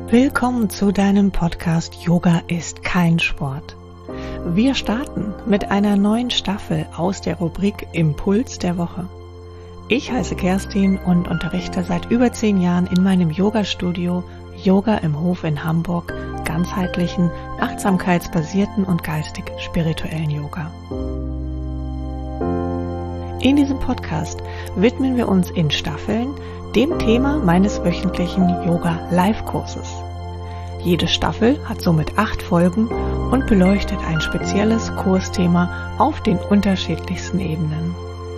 Willkommen zu deinem Podcast Yoga ist kein Sport. Wir starten mit einer neuen Staffel aus der Rubrik Impuls der Woche. Ich heiße Kerstin und unterrichte seit über 10 Jahren in meinem Yoga-Studio Yoga im Hof in Hamburg ganzheitlichen, achtsamkeitsbasierten und geistig-spirituellen Yoga. In diesem Podcast widmen wir uns in Staffeln dem Thema meines wöchentlichen Yoga-Live-Kurses. Jede Staffel hat somit 8 Folgen und beleuchtet ein spezielles Kursthema auf den unterschiedlichsten Ebenen.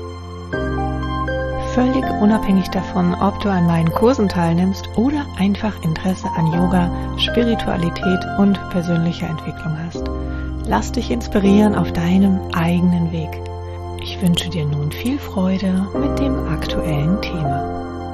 Völlig unabhängig davon, ob du an meinen Kursen teilnimmst oder einfach Interesse an Yoga, Spiritualität und persönlicher Entwicklung hast. Lass dich inspirieren auf deinem eigenen Weg. Ich wünsche dir nun viel Freude mit dem aktuellen Thema.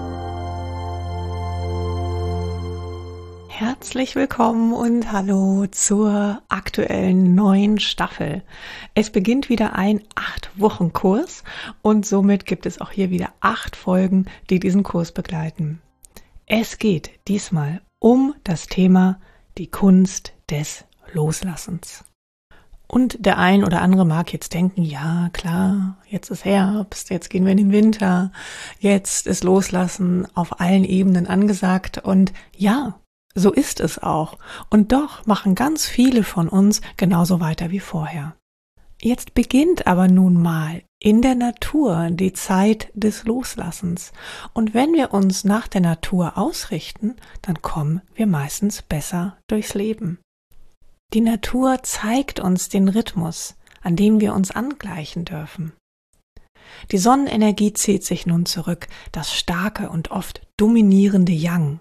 Herzlich willkommen und hallo zur aktuellen neuen Staffel. Es beginnt wieder ein 8-Wochen-Kurs und somit gibt es auch hier wieder 8 Folgen, die diesen Kurs begleiten. Es geht diesmal um das Thema die Kunst des Loslassens. Und der ein oder andere mag jetzt denken, ja klar, jetzt ist Herbst, jetzt gehen wir in den Winter, jetzt ist Loslassen auf allen Ebenen angesagt und ja, so ist es auch. Und doch machen ganz viele von uns genauso weiter wie vorher. Jetzt beginnt aber nun mal in der Natur die Zeit des Loslassens. Und wenn wir uns nach der Natur ausrichten, dann kommen wir meistens besser durchs Leben. Die Natur zeigt uns den Rhythmus, an dem wir uns angleichen dürfen. Die Sonnenenergie zieht sich nun zurück, das starke und oft dominierende Yang.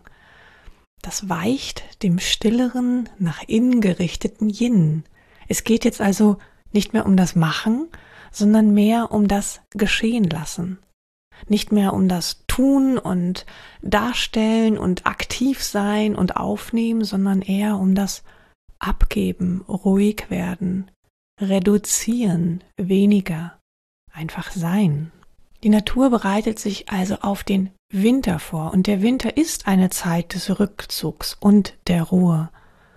Das weicht dem stilleren, nach innen gerichteten Yin. Es geht jetzt also nicht mehr um das Machen, sondern mehr um das Geschehen lassen. Nicht mehr um das Tun und Darstellen und aktiv sein und aufnehmen, sondern eher um das Abgeben, ruhig werden, reduzieren, weniger, einfach sein. Die Natur bereitet sich also auf den Winter vor und der Winter ist eine Zeit des Rückzugs und der Ruhe.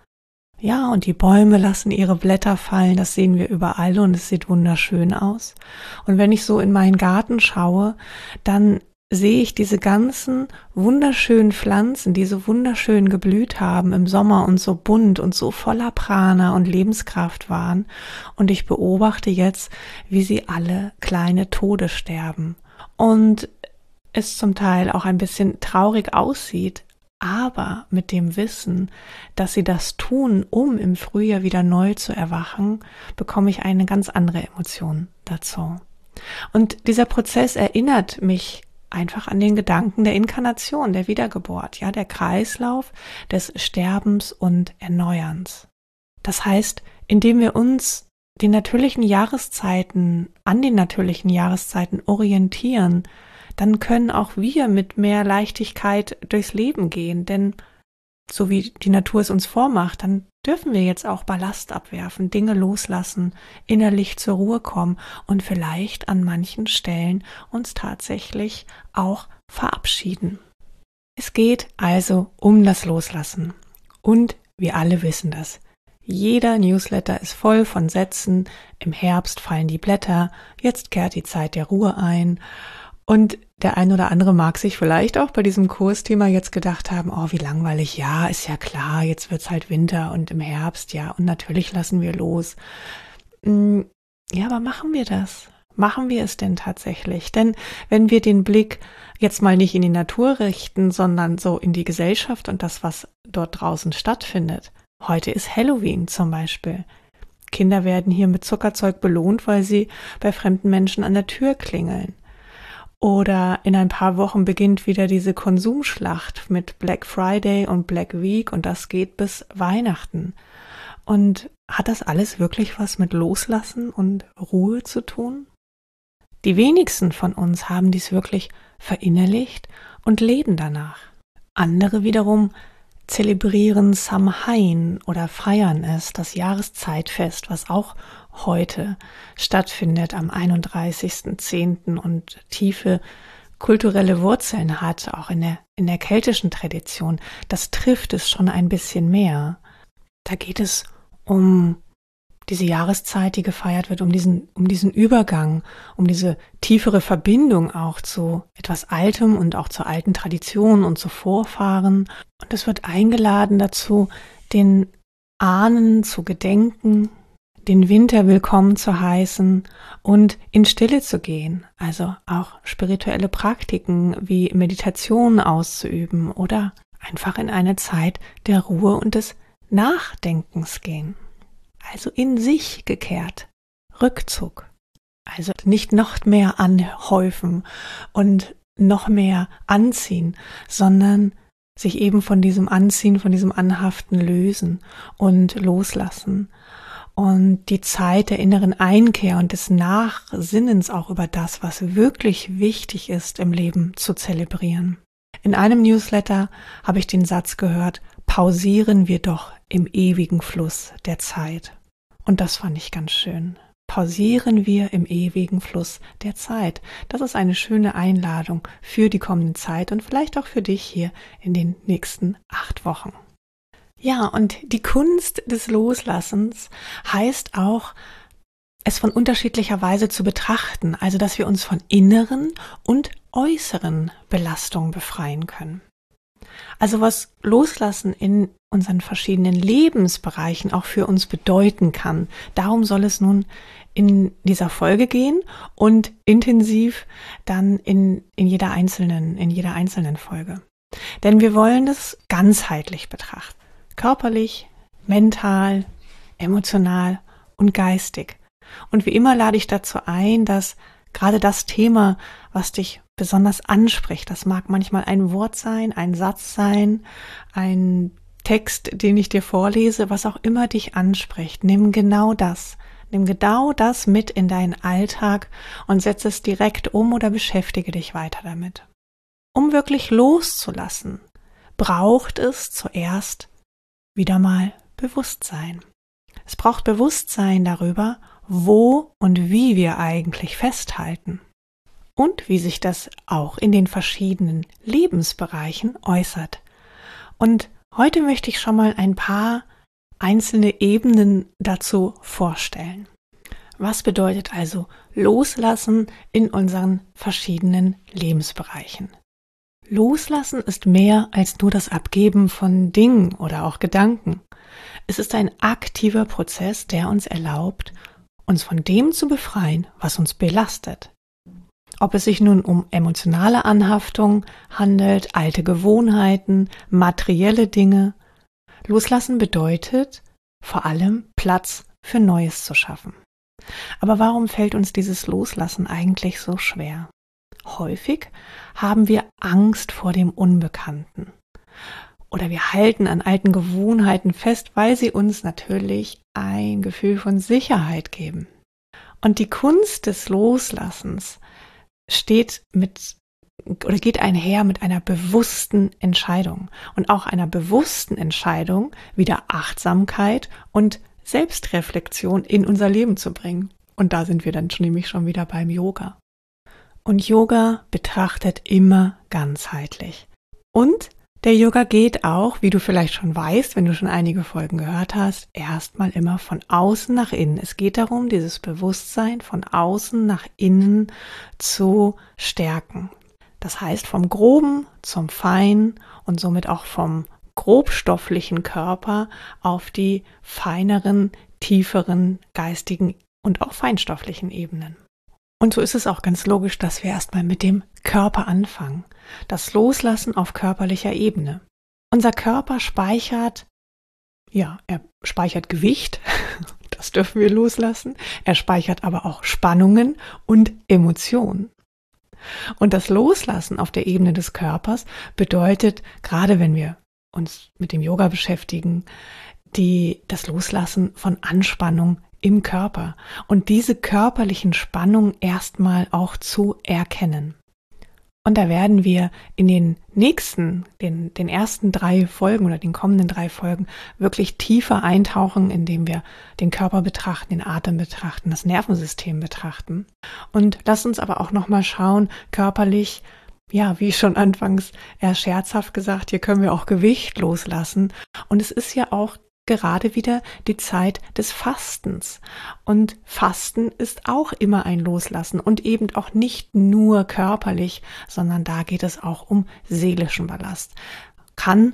Ja, und die Bäume lassen ihre Blätter fallen, das sehen wir überall und es sieht wunderschön aus. Und wenn ich so in meinen Garten schaue, dann sehe ich diese ganzen wunderschönen Pflanzen, die so wunderschön geblüht haben im Sommer und so bunt und so voller Prana und Lebenskraft waren. Und ich beobachte jetzt, wie sie alle kleine Tode sterben. Und es zum Teil auch ein bisschen traurig aussieht, aber mit dem Wissen, dass sie das tun, um im Frühjahr wieder neu zu erwachen, bekomme ich eine ganz andere Emotion dazu. Und dieser Prozess erinnert mich einfach an den Gedanken der Inkarnation, der Wiedergeburt, ja, der Kreislauf des Sterbens und Erneuerns. Das heißt, indem wir uns an den natürlichen Jahreszeiten orientieren, dann können auch wir mit mehr Leichtigkeit durchs Leben gehen, denn so wie die Natur es uns vormacht, dann dürfen wir jetzt auch Ballast abwerfen, Dinge loslassen, innerlich zur Ruhe kommen und vielleicht an manchen Stellen uns tatsächlich auch verabschieden. Es geht also um das Loslassen und wir alle wissen das. Jeder Newsletter ist voll von Sätzen, im Herbst fallen die Blätter, jetzt kehrt die Zeit der Ruhe ein. Und der ein oder andere mag sich vielleicht auch bei diesem Kursthema jetzt gedacht haben, oh, wie langweilig, ja, ist ja klar, jetzt wird's halt Winter und im Herbst, ja, und natürlich lassen wir los. Ja, aber machen wir das? Machen wir es denn tatsächlich? Denn wenn wir den Blick jetzt mal nicht in die Natur richten, sondern so in die Gesellschaft und das, was dort draußen stattfindet. Heute ist Halloween zum Beispiel. Kinder werden hier mit Zuckerzeug belohnt, weil sie bei fremden Menschen an der Tür klingeln. Oder in ein paar Wochen beginnt wieder diese Konsumschlacht mit Black Friday und Black Week und das geht bis Weihnachten. Und hat das alles wirklich was mit Loslassen und Ruhe zu tun? Die wenigsten von uns haben dies wirklich verinnerlicht und leben danach. Andere wiederum zelebrieren Samhain oder feiern es, das Jahreszeitfest, was auch heute stattfindet am 31.10. und tiefe kulturelle Wurzeln hat, auch in der keltischen Tradition, das trifft es schon ein bisschen mehr. Da geht es um diese Jahreszeit, die gefeiert wird, um diesen Übergang, um diese tiefere Verbindung auch zu etwas Altem und auch zu alten Traditionen und zu Vorfahren. Und es wird eingeladen dazu, den Ahnen zu gedenken, den Winter willkommen zu heißen und in Stille zu gehen, also auch spirituelle Praktiken wie Meditation auszuüben oder einfach in eine Zeit der Ruhe und des Nachdenkens gehen. Also in sich gekehrt, Rückzug, also nicht noch mehr anhäufen und noch mehr anziehen, sondern sich eben von diesem Anziehen, von diesem Anhaften lösen und loslassen und die Zeit der inneren Einkehr und des Nachsinnens auch über das, was wirklich wichtig ist im Leben, zu zelebrieren. In einem Newsletter habe ich den Satz gehört: Pausieren wir doch im ewigen Fluss der Zeit. Und das fand ich ganz schön. Pausieren wir im ewigen Fluss der Zeit. Das ist eine schöne Einladung für die kommende Zeit und vielleicht auch für dich hier in den nächsten 8 Wochen. Ja, und die Kunst des Loslassens heißt auch, es von unterschiedlicher Weise zu betrachten, also dass wir uns von inneren und äußeren Belastungen befreien können. Also was Loslassen in unseren verschiedenen Lebensbereichen auch für uns bedeuten kann. Darum soll es nun in dieser Folge gehen und intensiv dann in jeder einzelnen Folge. Denn wir wollen das ganzheitlich betrachten. Körperlich, mental, emotional und geistig. Und wie immer lade ich dazu ein, dass gerade das Thema, was dich besonders anspricht, das mag manchmal ein Wort sein, ein Satz sein, ein Text, den ich dir vorlese, was auch immer dich anspricht, nimm genau das mit in deinen Alltag und setze es direkt um oder beschäftige dich weiter damit. Um wirklich loszulassen, braucht es zuerst wieder mal Bewusstsein. Es braucht Bewusstsein darüber, wo und wie wir eigentlich festhalten und wie sich das auch in den verschiedenen Lebensbereichen äußert. Und heute möchte ich schon mal ein paar einzelne Ebenen dazu vorstellen. Was bedeutet also Loslassen in unseren verschiedenen Lebensbereichen? Loslassen ist mehr als nur das Abgeben von Dingen oder auch Gedanken. Es ist ein aktiver Prozess, der uns erlaubt, uns von dem zu befreien, was uns belastet. Ob es sich nun um emotionale Anhaftung handelt, alte Gewohnheiten, materielle Dinge. Loslassen bedeutet vor allem Platz für Neues zu schaffen. Aber warum fällt uns dieses Loslassen eigentlich so schwer? Häufig haben wir Angst vor dem Unbekannten. Oder wir halten an alten Gewohnheiten fest, weil sie uns natürlich ein Gefühl von Sicherheit geben. Und die Kunst des Loslassens geht einher mit einer bewussten Entscheidung und auch einer bewussten Entscheidung, wieder Achtsamkeit und Selbstreflexion in unser Leben zu bringen. Und da sind wir dann nämlich schon wieder beim Yoga. Und Yoga betrachtet immer ganzheitlich. Und der Yoga geht auch, wie du vielleicht schon weißt, wenn du schon einige Folgen gehört hast, erstmal immer von außen nach innen. Es geht darum, dieses Bewusstsein von außen nach innen zu stärken. Das heißt, vom Groben zum Feinen und somit auch vom grobstofflichen Körper auf die feineren, tieferen, geistigen und auch feinstofflichen Ebenen. Und so ist es auch ganz logisch, dass wir erstmal mit dem Körper anfangen. Das Loslassen auf körperlicher Ebene. Unser Körper speichert Gewicht, das dürfen wir loslassen. Er speichert aber auch Spannungen und Emotionen. Und das Loslassen auf der Ebene des Körpers bedeutet, gerade wenn wir uns mit dem Yoga beschäftigen, das Loslassen von Anspannung im Körper und diese körperlichen Spannungen erstmal auch zu erkennen. Und da werden wir in den ersten 3 Folgen oder den kommenden 3 Folgen wirklich tiefer eintauchen, indem wir den Körper betrachten, den Atem betrachten, das Nervensystem betrachten. Und lass uns aber auch nochmal schauen, körperlich, ja, wie schon anfangs eher scherzhaft gesagt, hier können wir auch Gewicht loslassen. Und es ist ja auch gerade wieder die Zeit des Fastens. Und Fasten ist auch immer ein Loslassen und eben auch nicht nur körperlich, sondern da geht es auch um seelischen Ballast. Kann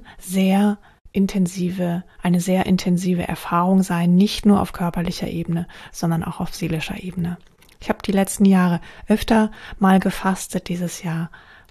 eine sehr intensive Erfahrung sein, nicht nur auf körperlicher Ebene, sondern auch auf seelischer Ebene. Ich habe die letzten Jahre öfter mal gefastet. Dieses Jahr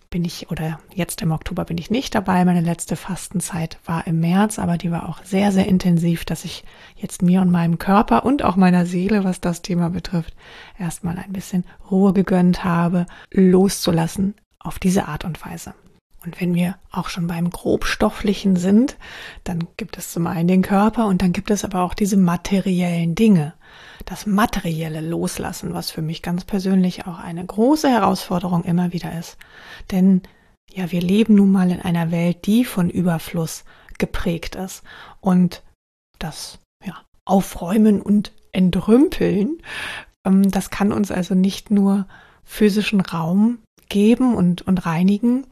jetzt im Oktober bin ich nicht dabei. Meine letzte Fastenzeit war im März, aber die war auch sehr, sehr intensiv, dass ich jetzt mir und meinem Körper und auch meiner Seele, was das Thema betrifft, erstmal ein bisschen Ruhe gegönnt habe, loszulassen auf diese Art und Weise. Und wenn wir auch schon beim Grobstofflichen sind, dann gibt es zum einen den Körper und dann gibt es aber auch diese materiellen Dinge. Das materielle Loslassen, was für mich ganz persönlich auch eine große Herausforderung immer wieder ist. Denn ja, wir leben nun mal in einer Welt, die von Überfluss geprägt ist. Und das Aufräumen und Entrümpeln, das kann uns also nicht nur physischen Raum geben und reinigen,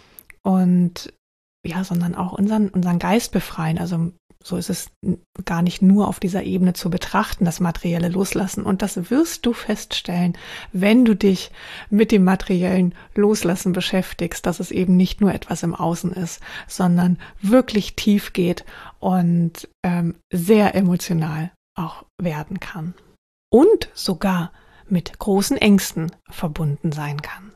und ja, sondern auch unseren Geist befreien. Also so ist es gar nicht nur auf dieser Ebene zu betrachten, das materielle Loslassen. Und das wirst du feststellen, wenn du dich mit dem materiellen Loslassen beschäftigst, dass es eben nicht nur etwas im Außen ist, sondern wirklich tief geht und sehr emotional auch werden kann. Und sogar mit großen Ängsten verbunden sein kann.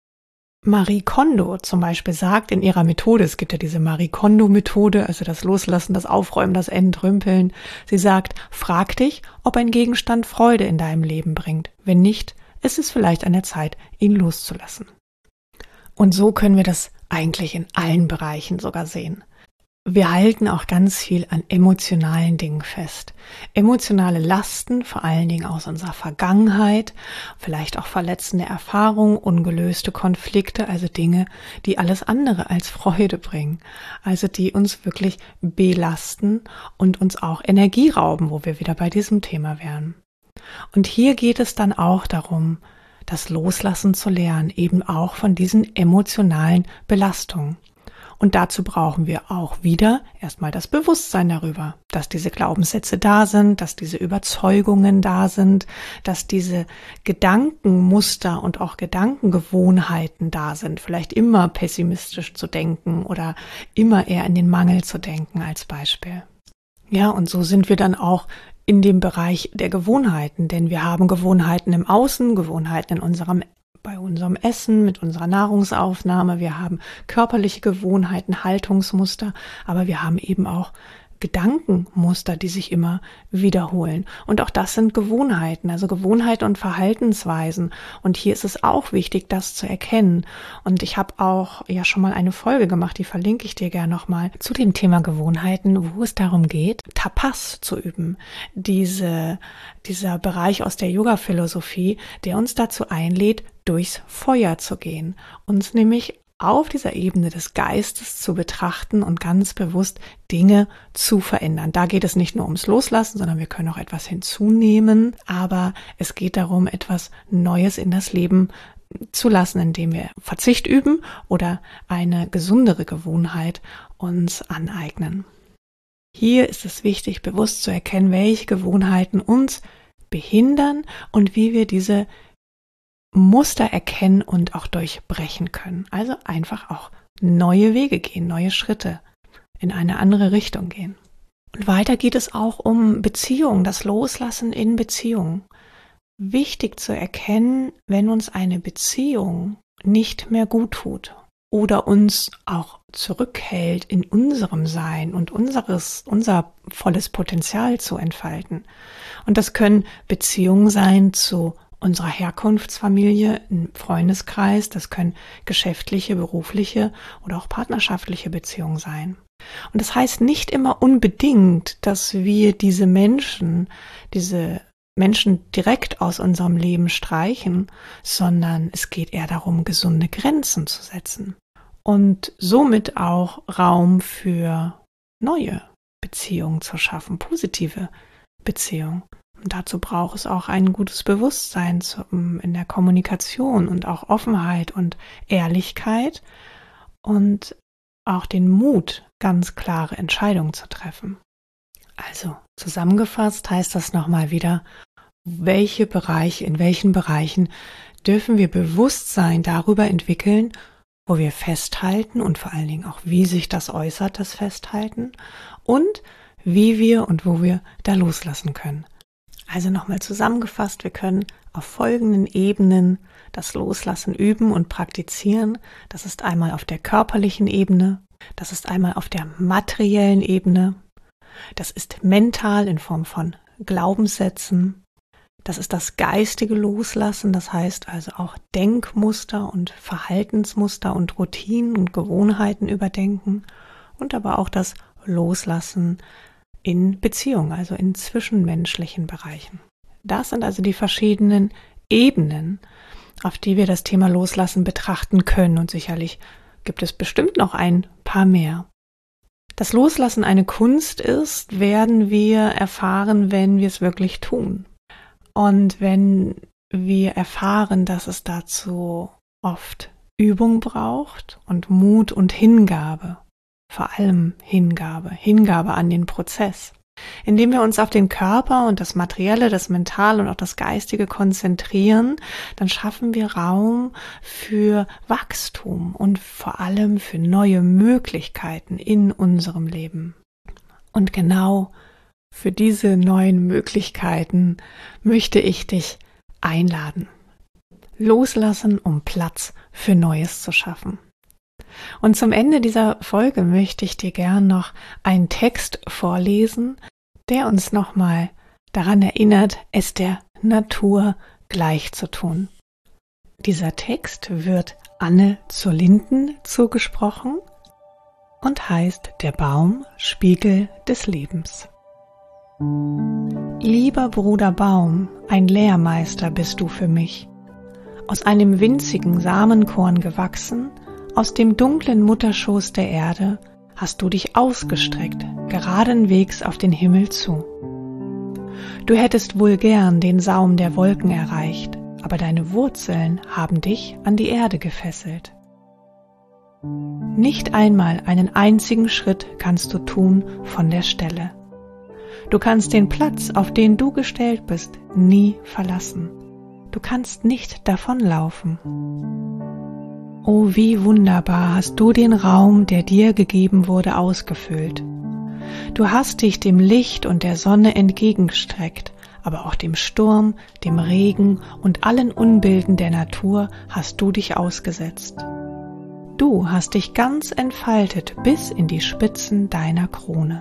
Marie Kondo zum Beispiel sagt in ihrer Methode, es gibt ja diese Marie Kondo-Methode, also das Loslassen, das Aufräumen, das Entrümpeln. Sie sagt, frag dich, ob ein Gegenstand Freude in deinem Leben bringt. Wenn nicht, ist es vielleicht an der Zeit, ihn loszulassen. Und so können wir das eigentlich in allen Bereichen sogar sehen. Wir halten auch ganz viel an emotionalen Dingen fest. Emotionale Lasten, vor allen Dingen aus unserer Vergangenheit, vielleicht auch verletzende Erfahrungen, ungelöste Konflikte, also Dinge, die alles andere als Freude bringen. Also die uns wirklich belasten und uns auch Energie rauben, wo wir wieder bei diesem Thema wären. Und hier geht es dann auch darum, das Loslassen zu lernen, eben auch von diesen emotionalen Belastungen. Und dazu brauchen wir auch wieder erstmal das Bewusstsein darüber, dass diese Glaubenssätze da sind, dass diese Überzeugungen da sind, dass diese Gedankenmuster und auch Gedankengewohnheiten da sind, vielleicht immer pessimistisch zu denken oder immer eher in den Mangel zu denken als Beispiel. Ja, und so sind wir dann auch in dem Bereich der Gewohnheiten, denn wir haben Gewohnheiten im Außen, Gewohnheiten bei unserem Essen, mit unserer Nahrungsaufnahme, wir haben körperliche Gewohnheiten, Haltungsmuster, aber wir haben eben auch Gedankenmuster, die sich immer wiederholen. Und auch das sind Gewohnheiten, also Gewohnheiten und Verhaltensweisen. Und hier ist es auch wichtig, das zu erkennen. Und ich habe auch ja schon mal eine Folge gemacht, die verlinke ich dir gerne nochmal, zu dem Thema Gewohnheiten, wo es darum geht, Tapas zu üben. Dieser Bereich aus der Yoga-Philosophie, der uns dazu einlädt, durchs Feuer zu gehen. Uns nämlich auf dieser Ebene des Geistes zu betrachten und ganz bewusst Dinge zu verändern. Da geht es nicht nur ums Loslassen, sondern wir können auch etwas hinzunehmen, aber es geht darum, etwas Neues in das Leben zu lassen, indem wir Verzicht üben oder eine gesundere Gewohnheit uns aneignen. Hier ist es wichtig, bewusst zu erkennen, welche Gewohnheiten uns behindern und wie wir diese Muster erkennen und auch durchbrechen können. Also einfach auch neue Wege gehen, neue Schritte in eine andere Richtung gehen. Und weiter geht es auch um Beziehungen, das Loslassen in Beziehungen. Wichtig zu erkennen, wenn uns eine Beziehung nicht mehr gut tut oder uns auch zurückhält in unserem Sein und unser volles Potenzial zu entfalten. Und das können Beziehungen sein zu unserer Herkunftsfamilie, im Freundeskreis, das können geschäftliche, berufliche oder auch partnerschaftliche Beziehungen sein. Und das heißt nicht immer unbedingt, dass wir diese Menschen direkt aus unserem Leben streichen, sondern es geht eher darum, gesunde Grenzen zu setzen und somit auch Raum für neue Beziehungen zu schaffen, positive Beziehungen. Und dazu braucht es auch ein gutes Bewusstsein in der Kommunikation und auch Offenheit und Ehrlichkeit und auch den Mut, ganz klare Entscheidungen zu treffen. Also zusammengefasst heißt das nochmal wieder, in welchen Bereichen dürfen wir Bewusstsein darüber entwickeln, wo wir festhalten und vor allen Dingen auch, wie sich das äußert, das Festhalten und wie wir und wo wir da loslassen können. Also nochmal zusammengefasst, wir können auf folgenden Ebenen das Loslassen üben und praktizieren. Das ist einmal auf der körperlichen Ebene, das ist einmal auf der materiellen Ebene, das ist mental in Form von Glaubenssätzen, das ist das geistige Loslassen, das heißt also auch Denkmuster und Verhaltensmuster und Routinen und Gewohnheiten überdenken und aber auch das Loslassen in Beziehungen, also in zwischenmenschlichen Bereichen. Das sind also die verschiedenen Ebenen, auf die wir das Thema Loslassen betrachten können und sicherlich gibt es bestimmt noch ein paar mehr. Dass Loslassen eine Kunst ist, werden wir erfahren, wenn wir es wirklich tun. Und wenn wir erfahren, dass es dazu oft Übung braucht und Mut und Hingabe, vor allem Hingabe an den Prozess, indem wir uns auf den Körper und das Materielle, das Mentale und auch das Geistige konzentrieren, dann schaffen wir Raum für Wachstum und vor allem für neue Möglichkeiten in unserem Leben. Und genau für diese neuen Möglichkeiten möchte ich dich einladen. Loslassen, um Platz für Neues zu schaffen. Und zum Ende dieser Folge möchte ich dir gern noch einen Text vorlesen, der uns nochmal daran erinnert, es der Natur gleich zu tun. Dieser Text wird Anne zur Linden zugesprochen und heißt Der Baum, Spiegel des Lebens. Lieber Bruder Baum, ein Lehrmeister bist du für mich. Aus einem winzigen Samenkorn gewachsen, aus dem dunklen Mutterschoß der Erde hast du dich ausgestreckt, geradenwegs auf den Himmel zu. Du hättest wohl gern den Saum der Wolken erreicht, aber deine Wurzeln haben dich an die Erde gefesselt. Nicht einmal einen einzigen Schritt kannst du tun von der Stelle. Du kannst den Platz, auf den du gestellt bist, nie verlassen. Du kannst nicht davonlaufen. Oh, wie wunderbar hast du den Raum, der dir gegeben wurde, ausgefüllt. Du hast dich dem Licht und der Sonne entgegengestreckt, aber auch dem Sturm, dem Regen und allen Unbilden der Natur hast du dich ausgesetzt. Du hast dich ganz entfaltet bis in die Spitzen deiner Krone.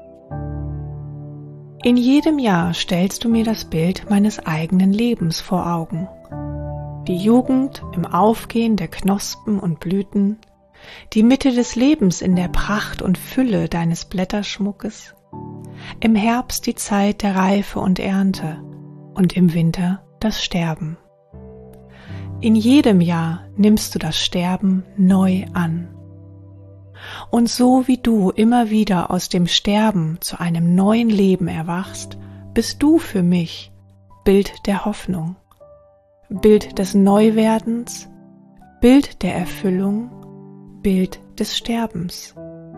In jedem Jahr stellst du mir das Bild meines eigenen Lebens vor Augen. Die Jugend im Aufgehen der Knospen und Blüten, die Mitte des Lebens in der Pracht und Fülle deines Blätterschmuckes, im Herbst die Zeit der Reife und Ernte und im Winter das Sterben. In jedem Jahr nimmst du das Sterben neu an. Und so wie du immer wieder aus dem Sterben zu einem neuen Leben erwachst, bist du für mich Bild der Hoffnung. Bild des Neuwerdens, Bild der Erfüllung, Bild des Sterbens.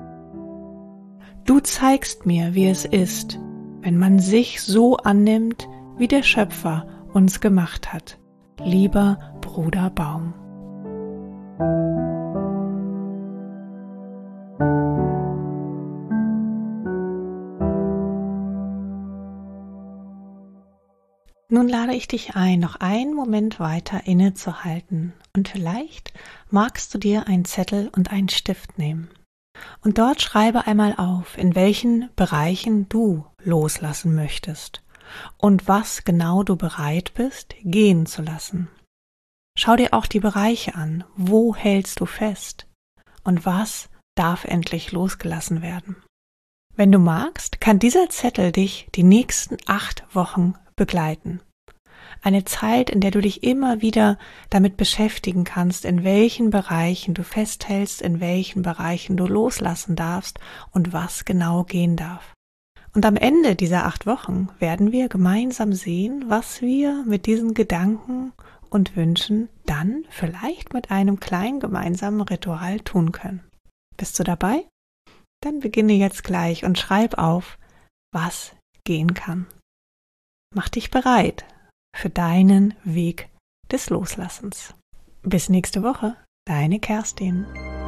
Du zeigst mir, wie es ist, wenn man sich so annimmt, wie der Schöpfer uns gemacht hat, lieber Bruder Baum. Nun lade ich dich ein, noch einen Moment weiter innezuhalten und vielleicht magst du dir einen Zettel und einen Stift nehmen. Und dort schreibe einmal auf, in welchen Bereichen du loslassen möchtest und was genau du bereit bist, gehen zu lassen. Schau dir auch die Bereiche an, wo hältst du fest und was darf endlich losgelassen werden. Wenn du magst, kann dieser Zettel dich die nächsten 8 Wochen begleiten. Eine Zeit, in der du dich immer wieder damit beschäftigen kannst, in welchen Bereichen du festhältst, in welchen Bereichen du loslassen darfst und was genau gehen darf. Und am Ende dieser 8 Wochen werden wir gemeinsam sehen, was wir mit diesen Gedanken und Wünschen dann vielleicht mit einem kleinen gemeinsamen Ritual tun können. Bist du dabei? Dann beginne jetzt gleich und schreib auf, was gehen kann. Mach dich bereit für deinen Weg des Loslassens. Bis nächste Woche, deine Kerstin.